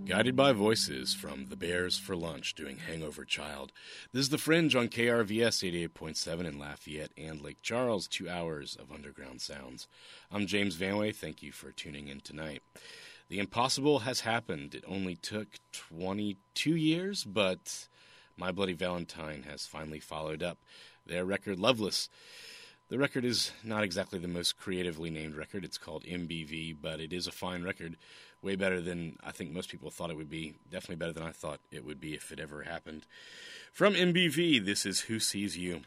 Guided by voices from The Bears for Lunch doing Hangover Child. This is The Fringe on KRVS 88.7 in Lafayette and Lake Charles, 2 hours of underground sounds. I'm James Vanway. Thank you for tuning in tonight. The impossible has happened. It only took 22 years, but My Bloody Valentine has finally followed up their record Loveless. The record is not exactly the most creatively named record. It's called MBV, but it is a fine record. Way better than I think most people thought it would be. Definitely better than I thought it would be if it ever happened. From MBV, this is Who Sees You?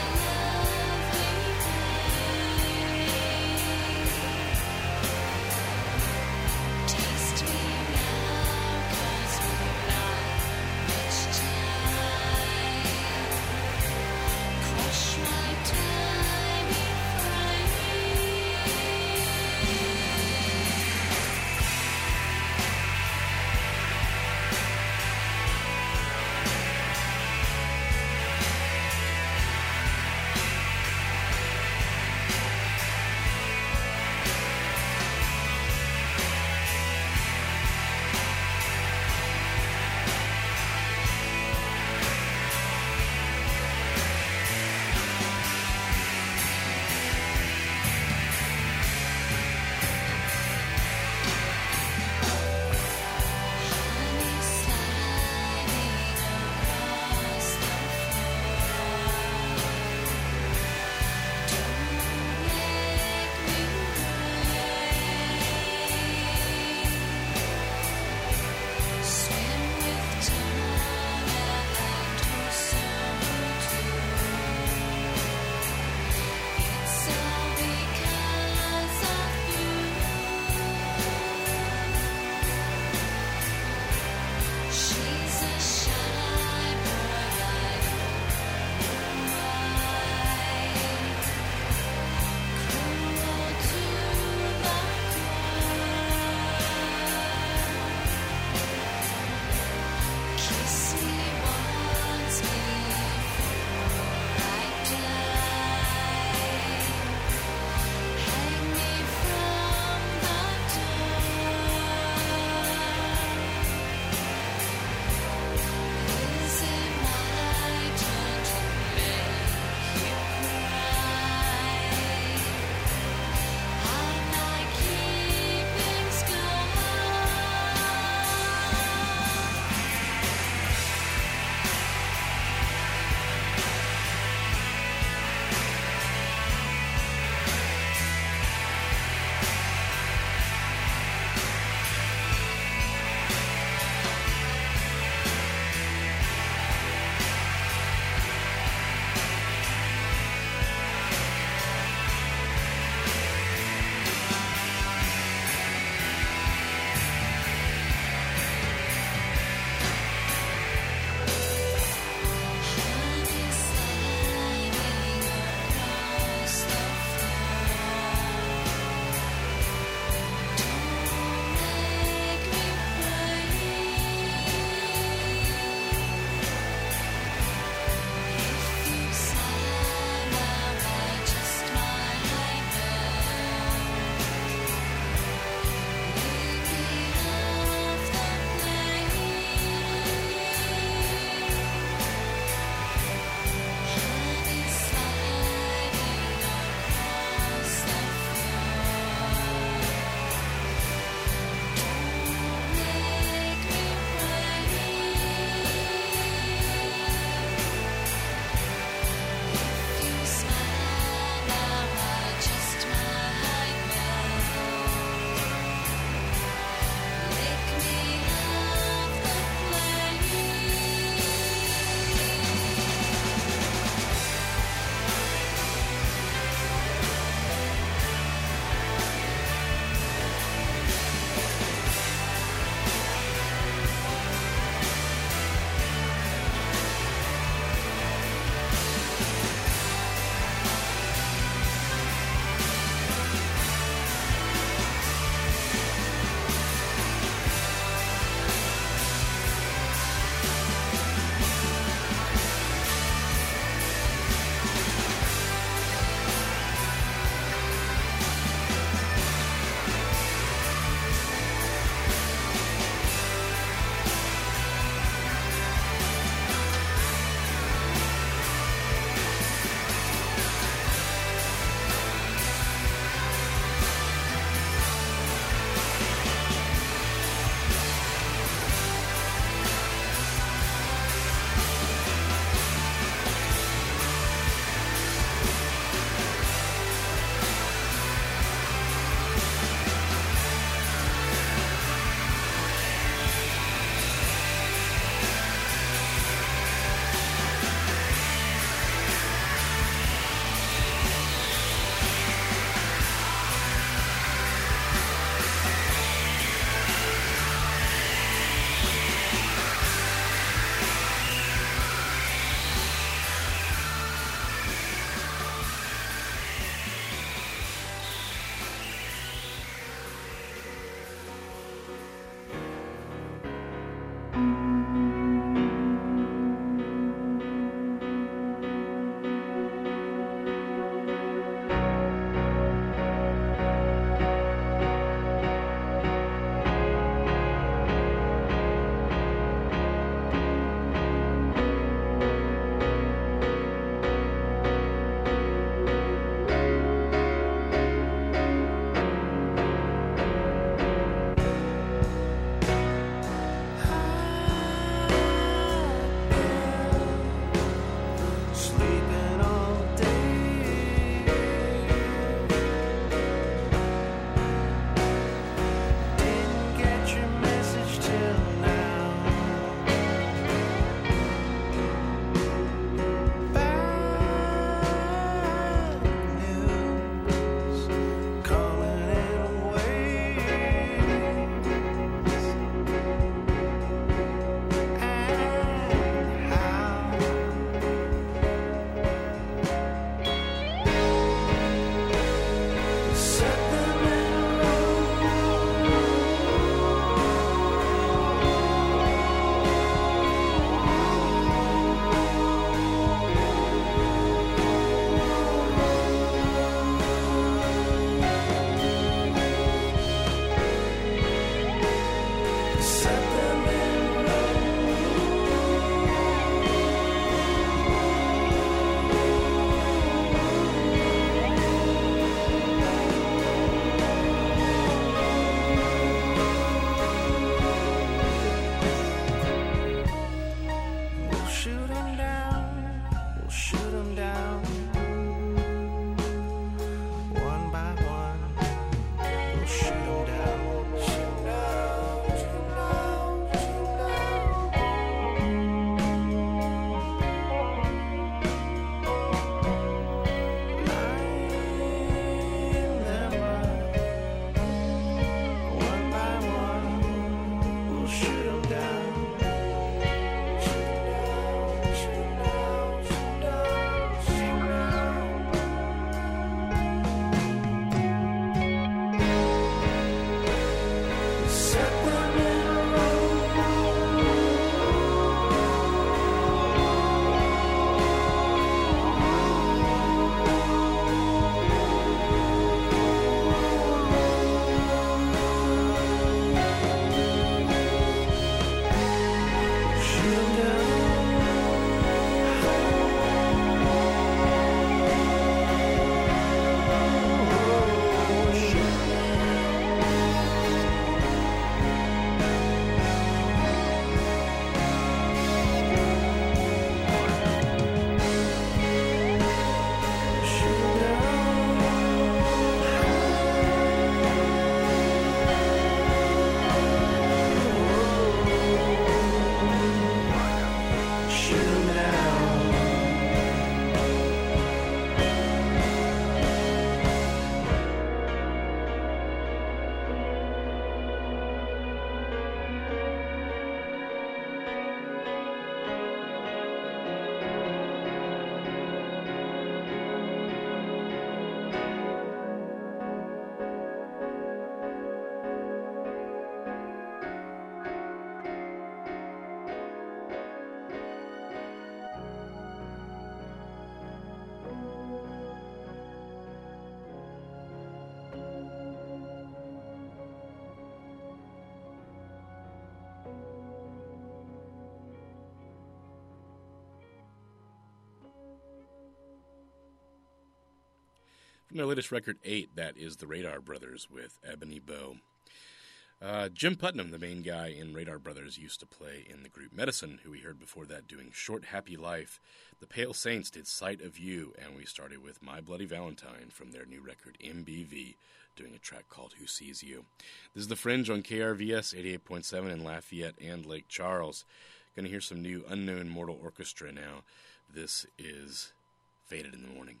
From their latest record, 8, that is the Radar Brothers with Ebony Bow. Jim Putnam, the main guy in Radar Brothers, used to play in the group Medicine, who we heard before that doing Short Happy Life. The Pale Saints did Sight of You, and we started with My Bloody Valentine from their new record MBV, doing a track called Who Sees You. This is The Fringe on KRVS 88.7 in Lafayette and Lake Charles. Going to hear some new Unknown Mortal Orchestra now. This is Faded in the Morning.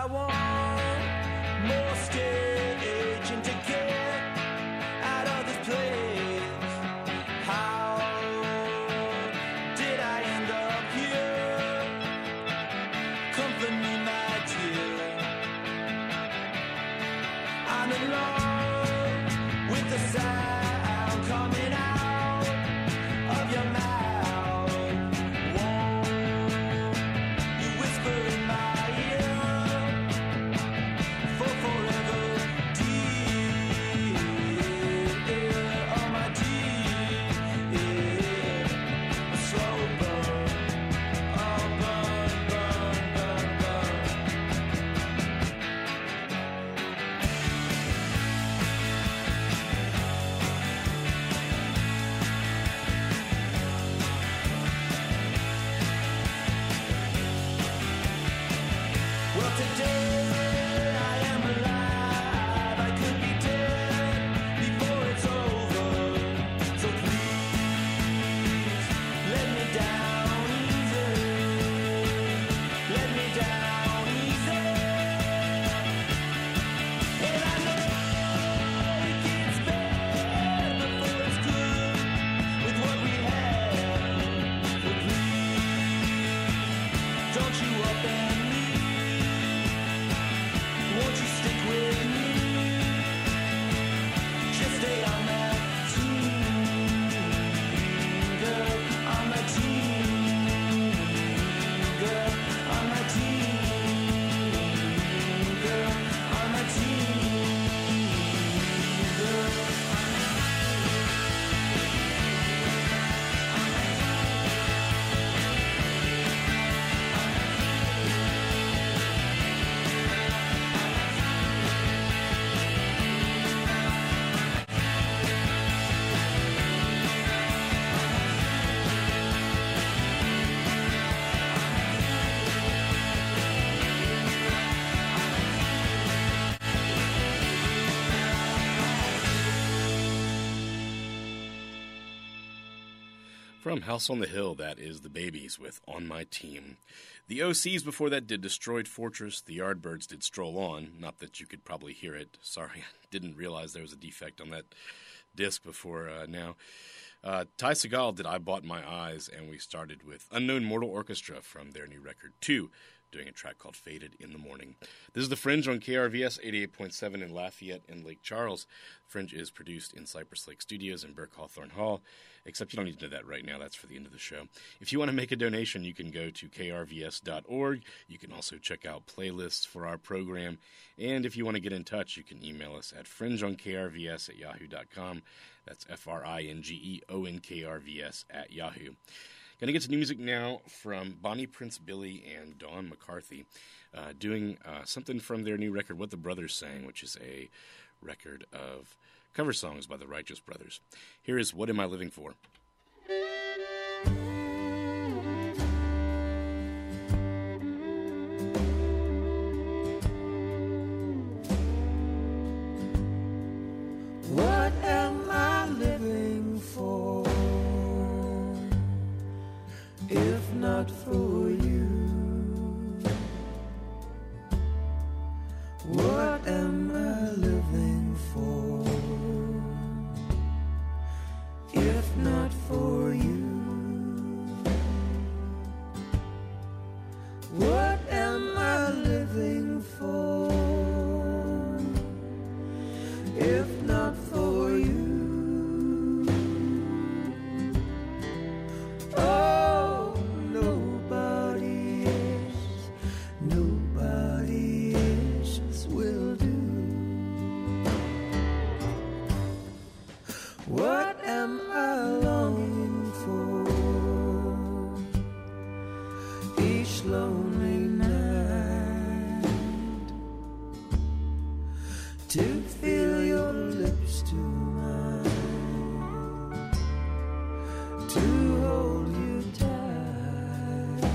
I want more staging to get out of this place. How did I end up here? Comfort me, my dear. I'm in love with the sound coming out of your mouth. Won't you whisper in my ear for forever, dear? Oh, my dear, a slow burn, oh, burn, burn, burn, burn. Well, today I am alive. I could be dead before it's over. So please let me down easy. Let me down easy. And I know it gets bad before it's good with what we have. So please don't you upend me. Won't you stick with me? Just stay on that team, girl. On my team, girl. On my team, girl. On my team, girl. From House on the Hill, that is the Babies with On My Team. The OCs before that did Destroyed Fortress. The Yardbirds did Stroll On. Not that you could probably hear it. Sorry, I didn't realize there was a defect on that disc before now. Ty Segall did I Bought My Eyes, and we started with Unknown Mortal Orchestra from their new record 2, doing a track called Faded in the Morning. This is The Fringe on KRVS 88.7 in Lafayette and Lake Charles. Fringe is produced in Cypress Lake Studios in Burke Hawthorne Hall, except you don't need to know that right now. That's for the end of the show. If you want to make a donation, you can go to krvs.org. You can also check out playlists for our program. And if you want to get in touch, you can email us at fringeonkrvs@yahoo.com. That's FRINGEONKRVS@yahoo. Going to get to new music now from Bonnie Prince Billy and Dawn McCarthy, doing something from their new record, What the Brothers Sang, which is a record of cover songs by the Righteous Brothers. Here is What Am I Living For? What am I living for, if not for you? What am I living for, if not for you? What am I living for, if not for you? Oh, nobody else will do. What am I longing for, each lonely night, to feel your lips to mine, to hold you tight.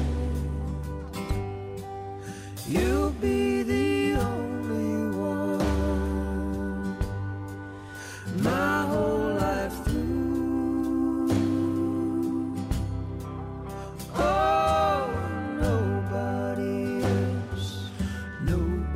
You'll be the only one, my whole life through. Oh, nobody else will do.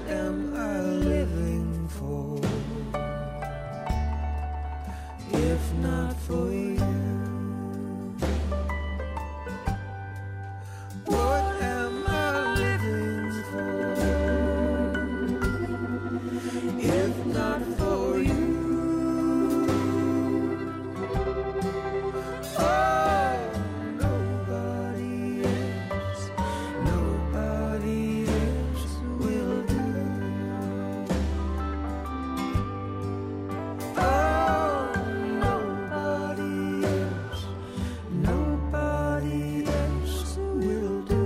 am I living for? If not for you, what am I living for? If not for you, oh, nobody else will do. Oh, nobody else will do.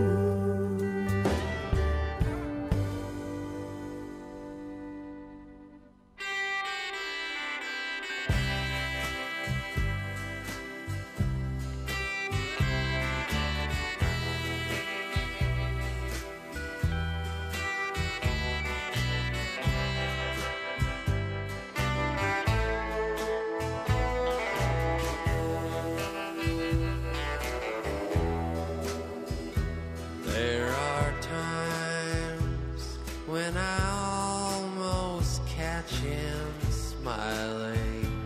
There are times when I almost catch him smiling.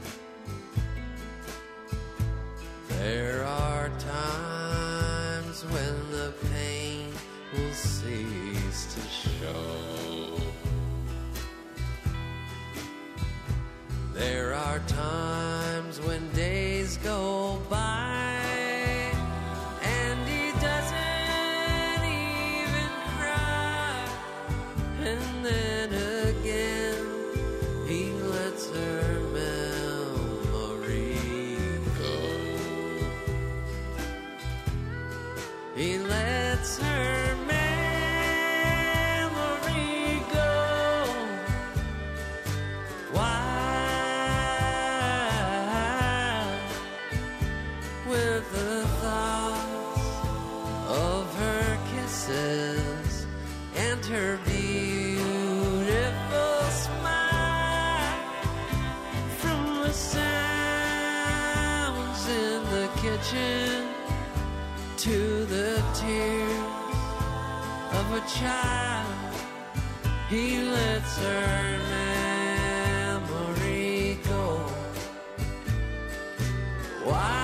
There are times when the pain will cease to show. There are times when days go by and he doesn't even cry. And then again, he lets her memory go. He lets her memory go. Why? With the thoughts of her kisses and her beautiful smile, from the sounds in the kitchen to the tears of a child, he lets her memory go. Why?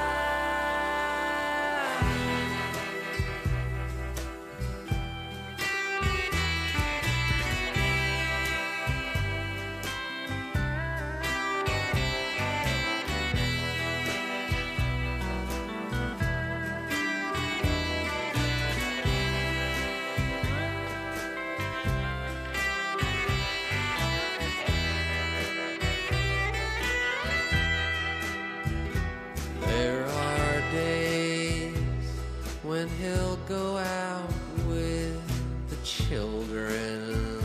There are days when he'll go out with the children.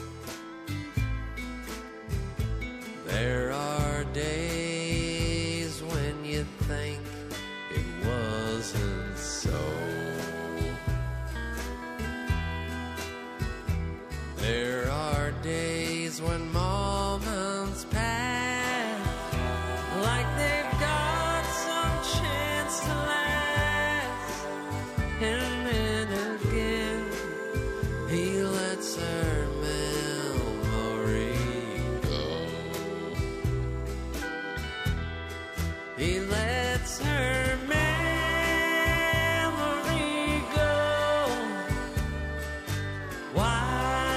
There are days when you think it wasn't so. There are days when moments pass like they've got some chance to last. And then again, he lets her memory go. He lets her memory go. Why?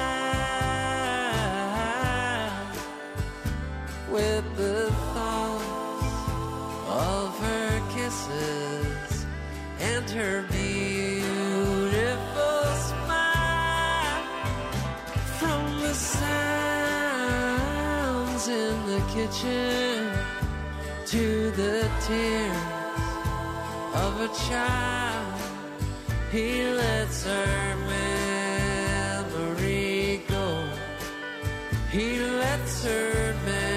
With the thoughts of her kisses and her beautiful smile, from the sounds in the kitchen to the tears of a child, he lets her memory go. He lets her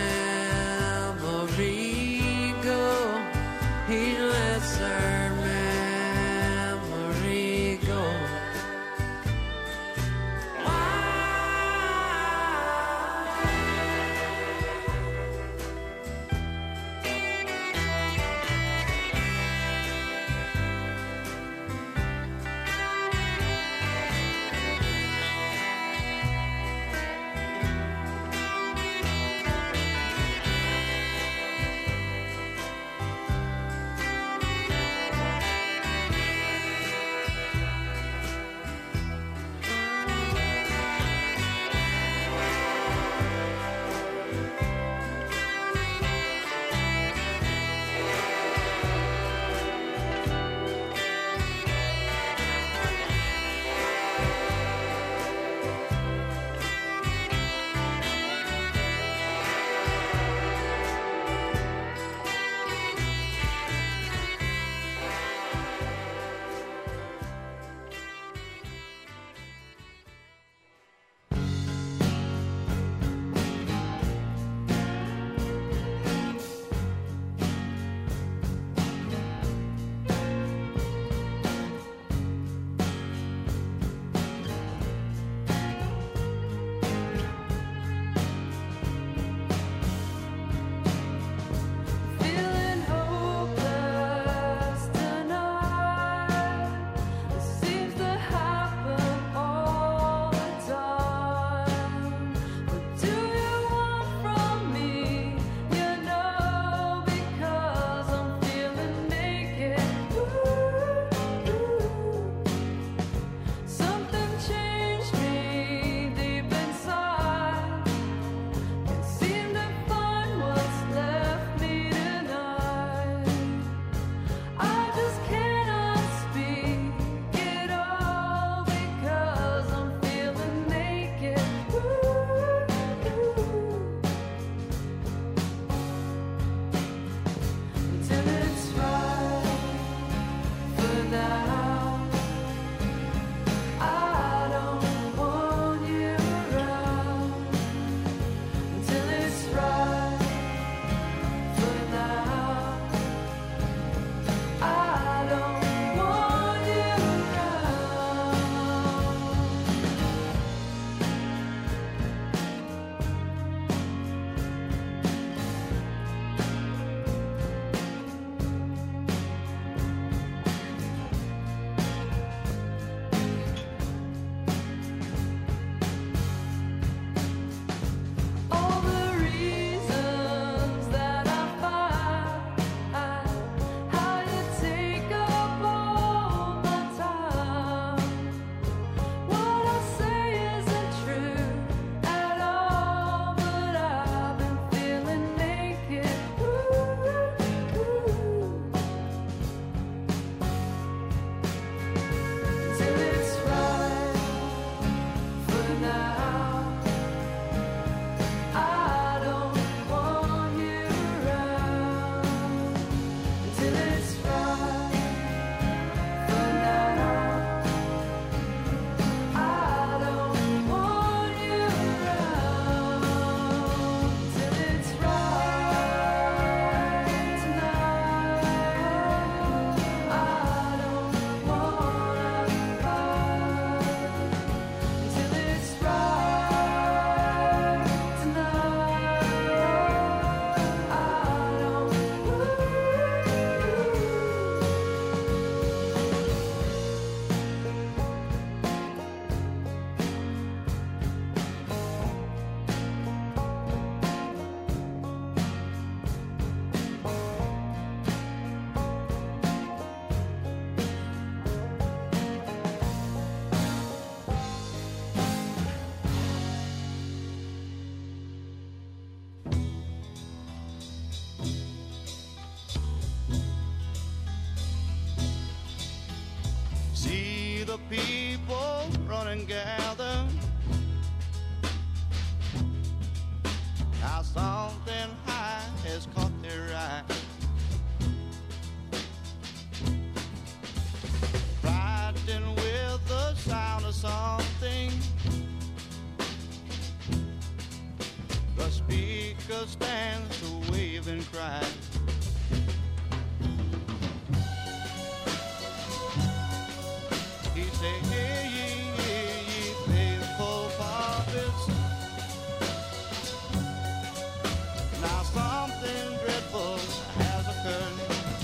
memory go. He lets her memory go. people run and gather. Now something high has caught their eye. Frightened with the sound of something, the speaker stands to wave and cry. He say, hear ye, faithful prophets. Now something dreadful has occurred,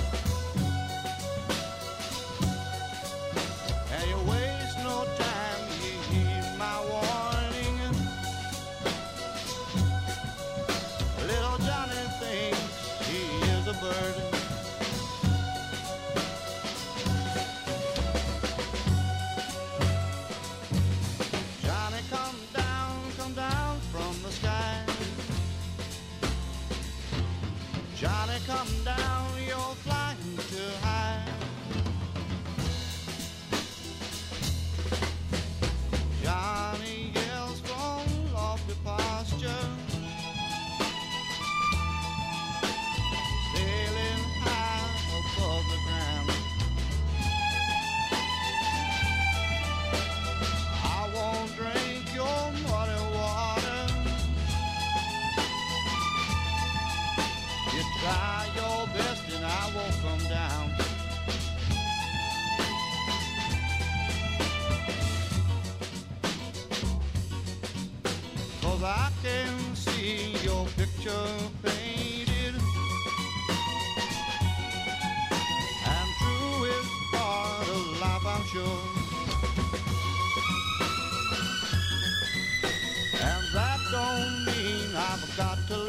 and you waste no time, you heed my warning. Little Johnny thinks he is a bird. Johnny, come down from the sky. Johnny, come down, you're flying too high. Johnny yells from lofty posture, sailing high above the ground. I won't drink your muddy water. You try your best and I won't come down. 'Cause I can see your picture painted, and true is part of life, I'm sure. And that don't mean I've got to